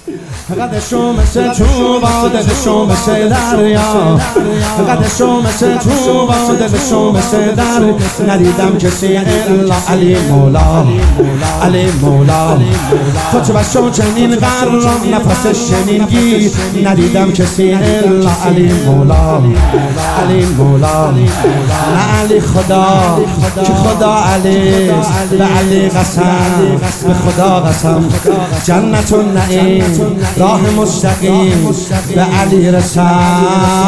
قدشو مثل چوبا دلشو مثل دریا قدشو مثل چوبا دلشو مثل دریا ندیدم کسی الا علی مولا علی مولا خطبشو چنین قرم نفسش چنین گیر ندیدم کسی الا علی مولا علی مولا نه علی خدا که خدا علی به علی قسم به خدا قسم جنت و نعیم راه مستقیم به علی رسم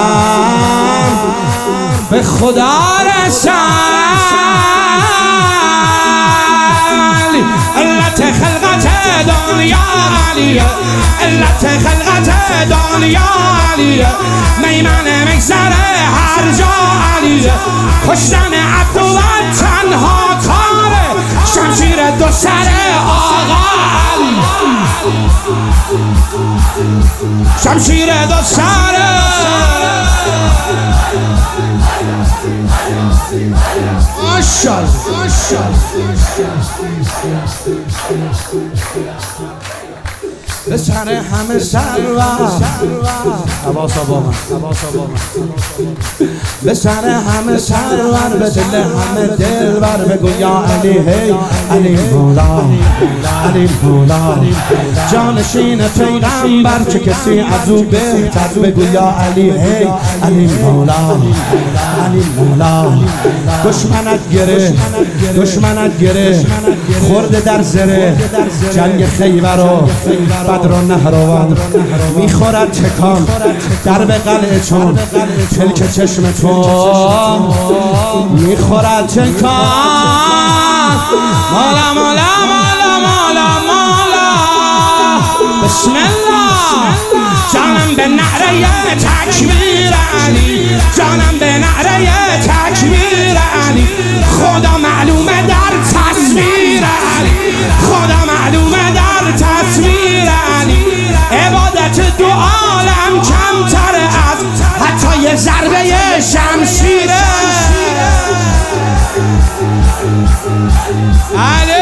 به خدا رسم علت خلقت دنیا علیه علت خلقت دنیا علیه میمن مگذره هر جا علیه کشتن عبد تنها کاره شمشیر دو سر آقا علی شمشیر دو سر به سر همه سرور حواسا با من به سر همه سرور به دل همه دلبر بگو یا علی هی علی مولا علی مولا جانشین پیغمبر چه کسی از او بهتر بگو یا علی هی علی مولا علی مولا دشمنت گره خورده در زره جنگ خیبر و بدر و نهروان میخورد تکان در به قلعه چون پلک چشم تو میخورد تکان مالا مالا مالا مالا مالا بسم الله جانم به نعره تکبیر علی جانم به نعره تکبیر علی خدا معلومه در تصویر علی خدا معلومه در تصویر علی عبادت دو عالم کمتر از حتی یه ضربه شمشیره علی